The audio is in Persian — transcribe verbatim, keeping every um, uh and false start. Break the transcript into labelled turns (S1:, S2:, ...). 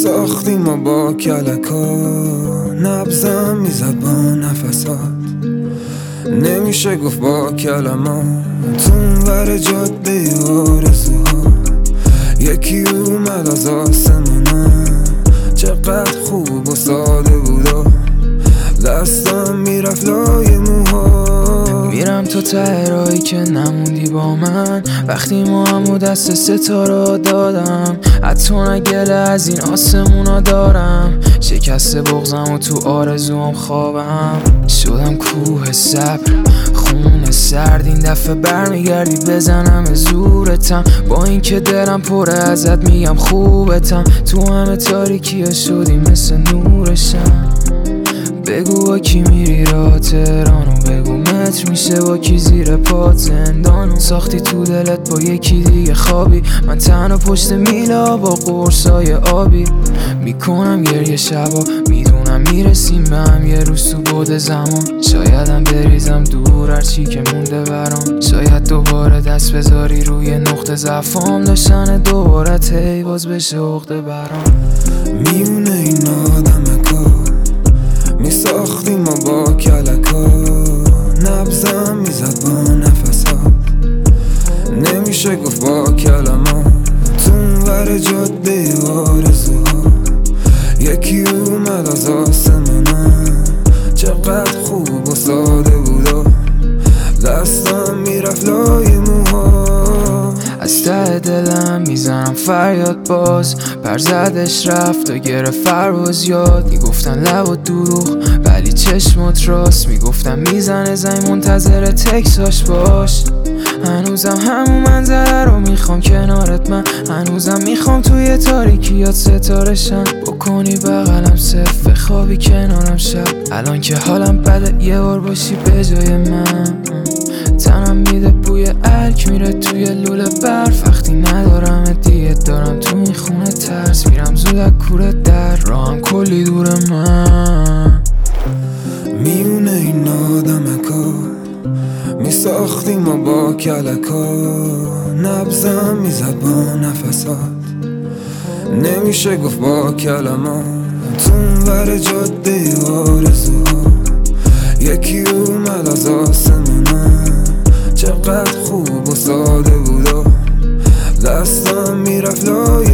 S1: ساختیم ما با کلکا، نبزم میزد با نفسات، نمیشه گفت با کلمات. تون ور جاده آرزوها یکی اومد از آسمونا، چقدر خوب و ساده بودا، دستم میرفت لای موها.
S2: میرم تو ته راهی که نموندی با من، وقتی ما همو دست ستاره دادم. حتی نگله از این آسمونا دارم، شکست بغزم و تو آرزوام خوابم. شدم کوه صبر خون سرد، این دفعه برمیگردی بزنم زورتم. با اینکه دلم پره ازت میگم خوبتم، تو همه تاریکی شدی مثل نورشم. بگو با کی میری راه تهرانو، بگو متر میشه با کی زیر پات زندانو. ساختی تو دلت با یکی دیگه خوابی، من تنها پشت میلا با قرصای آبی. میکنم گریه شبا، میدونم میرسیم به هم یه روز تو بعد زمان. شایدم بریزم دور هرچی که مونده برام، شاید دوباره دست بذاری روی نقطه ضعفام. داشتن دوباره تی باز بشه عقده برام.
S1: میونه این آدم کار می ساختیم ما با کلکا، نبزم میزد با نفسات، نمیشه گفت با کلمات. تون ور جاده آرزوها یکی اومد از آسمونا، چقدر خوب و ساده بودا، دستم میرفت لای موها.
S2: از ته دلم میزنم فریاد باز، پرزدش رفت و گرفت فرواز یاد. میگفتن لب و دروغ ولی چشمات راست، میگفتن میزنه زنگ منتظر تکساش باش. هنوزم همون منظره رو میخوام کنارت، من هنوزم میخوام توی تاریکیات ستاره شم. بکنی بغلم صرف خوابی کنارم شب، الان که حالم بده یه بار باشی به جای من. تنم میده بوی الک میره توی لوله برف، وقتی ندارم دیگه دارم تو این خونه ترس. میرم زود از کوره در راهم کلی دور من.
S1: میونه این آدمکا می ساختیم ما با کلکا، نبزم میزد با نفسات، نمیشه گفت با کلمات. تون ور جاده آرزوها یکی اومد از آسمونا، چقدر خوب و ساده بودا، دستم میرفت لای